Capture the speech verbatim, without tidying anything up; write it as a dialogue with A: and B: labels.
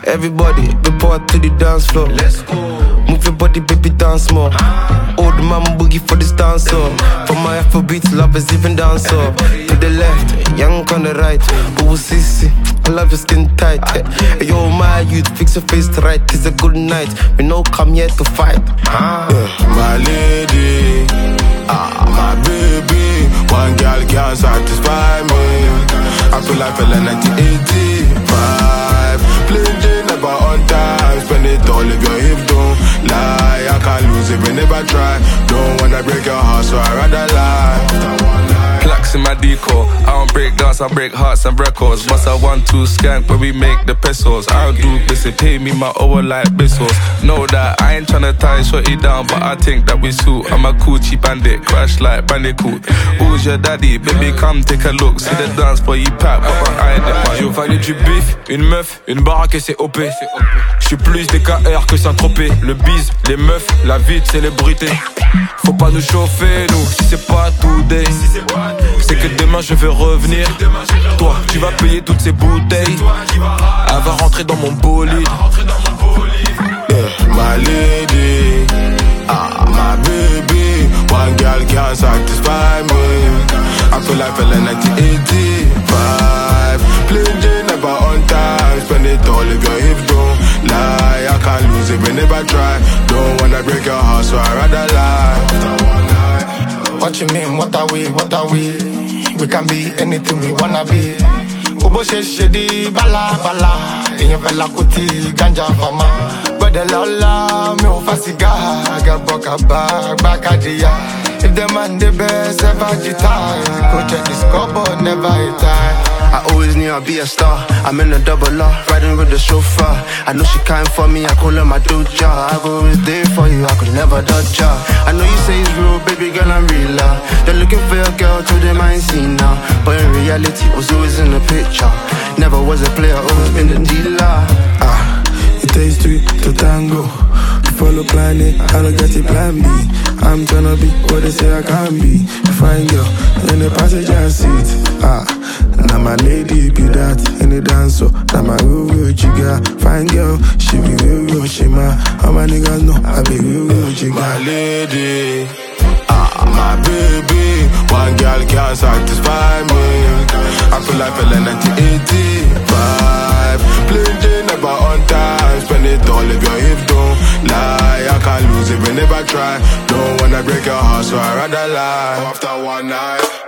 A: Everybody, report to the dance floor. Let's go. Move your body, baby, dance more. Old man boogie for this dancer. For my Afrobeat lovers, even dancer. To the left, young on the right. Ooh, sissy, I love your skin tight. Hey, yo, my youth, fix your face right. It's a good night. We know come here to fight. Ah.
B: Yeah, my lady, ah, my baby. One girl can't satisfy me. I feel like fell in nineteen eighty-five. Plain Jane, never on time. Spend it all if your hip don't lie. I can't lose if you never try. Don't wanna break your heart, so I'd rather lie.
C: Plaques in my decor. I don't break dance, I break hearts and records. Must have one, two skank when we make the pesos. I don't do this, it pay me my over like pesos. Know that I ain't tryna tie shorty down, but I think that we suit. I'm a coochie bandit, crash like bandicoot. Who's your daddy? Baby, come take a look. See the dance for you pack, but I ain't.
D: Yo, fallait du bif, une meuf, une baraque et c'est O P. J'suis plus des K R que Saint-Tropez. Le bise, les meufs, la vie de célébrité. Faut pas nous chauffer, nous, si c'est pas today. C'est que demain je vais revenir. Toi, tu vas payer toutes ces bouteilles. Elle va rentrer dans mon bolide.
B: Yeah, my lady, ah, my baby. One girl can't satisfy me. I feel like fell in nineteen eighty-five. Plain Jane, never on time. Spend it all if your hip don't lie. I can't lose if you never try. Don't wanna break your heart, so I'd rather lie.
E: What you mean, what are we, what are we? We can be anything we wanna be. Ubo she shedi bala bala. Inye vela kuti ganja fama. Bode lala me o fasiga. Gaboka bag bakadia. If the man the best ever guitar, go check the scoreboard, never retire.
A: I always knew I'd be a star. I'm in a double R, riding with the chauffeur. I know she kind for me, I call her my doja. I go always there for you, I could never dodge her. I know you say it's real, baby girl, I'm realer. They're looking for a girl to them I ain't seen now. But in reality, was always in the picture. Never was a player, always been the dealer.
F: Ah, it takes three to tango. Follow planet, I don't get it plan B. I'm tryna be what they say I can be. A fine girl in the passenger seat. Ah, now my lady be that in the dance, so now my real real jigga. Fine girl, she be real real shima. All my niggas know I be real real jigga.
B: My lady, ah, my baby. One girl can't satisfy me. I feel like fell in nineteen eighty-five. Plain Jane, never on time. Spend it all if your hip don't lie. I can't lose if you never try. Don't wanna break your heart, so I'd rather lie. After one night.